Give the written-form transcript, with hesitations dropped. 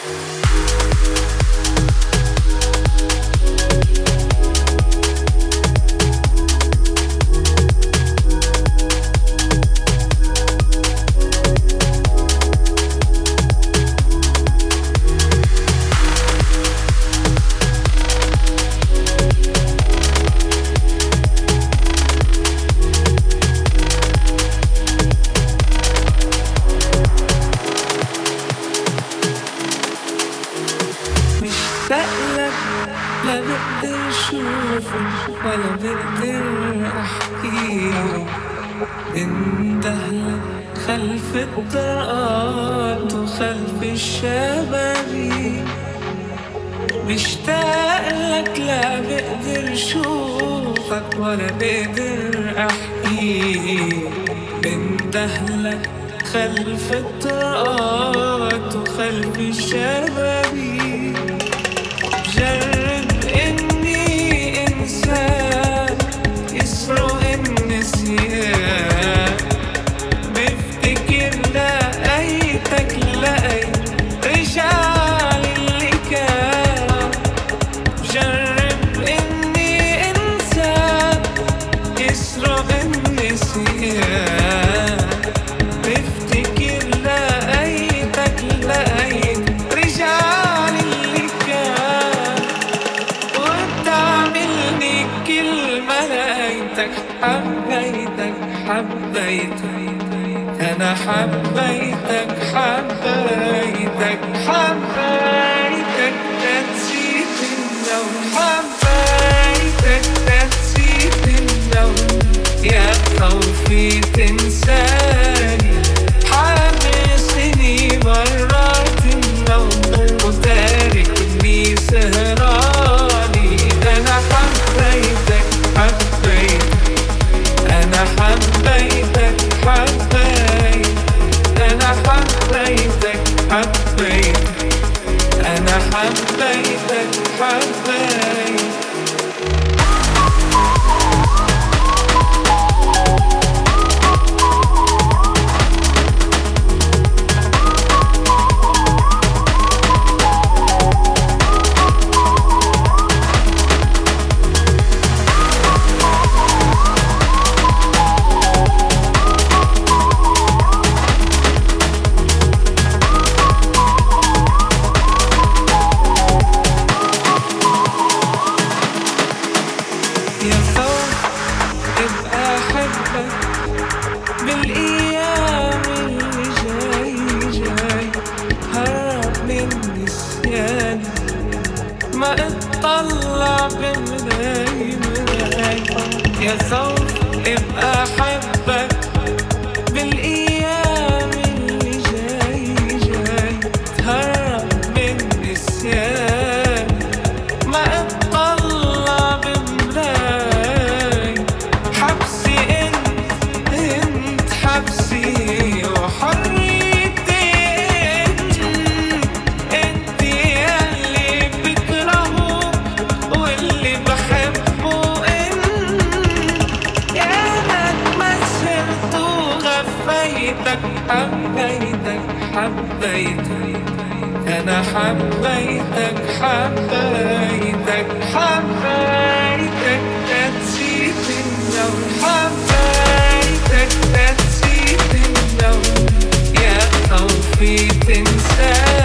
لا بقدر اشوفك ولا بقدر احكيك، اندهلك خلف الطرقات وخلف الشبابيك، مشتاق لك لا بقدر اشوفك ولا بقدر احكيك، اندهلك خلف الطرقات وخلف الشبابيك. جرب اني انسان يسرق النسيان، بفتكر لقيتك لقيت رجع اللي كان. جرب اني انسان يسرق النسيان، بفتكر لقيتك لقيت رجع اللي كان. وبتعملني كلمة لقيتك حبيتك حبيتك، أنا حبيتك حبيتك حبيتك، نسيت النوم حبيتك نسيت النوم، يا خوفي تنساني حابسني مرات النوم وتاركني سهراني. أنا حبيتك حبيتك أنا حبيتك حبيتك أنا حبيتك حبيتك أنا حبيتك حبيتك. يا خوف ابقى احبك بالايام اللي جاي، هرب من نسياني ما اطلع بمراي. يا خوف ابقى احبك بالايام اللي جاي، هرب من نسياني ما اطلع بمراي. حبسي انت حبسي وحريتي انت ياللي بكرهه واللي بحبه يا لك ما سرت وغفيتك حبيتك حبيتك أنا حبيتك حبيتك حبيتك نسيت النوم حبيتك نسيت النوم، يا خوفي تنساني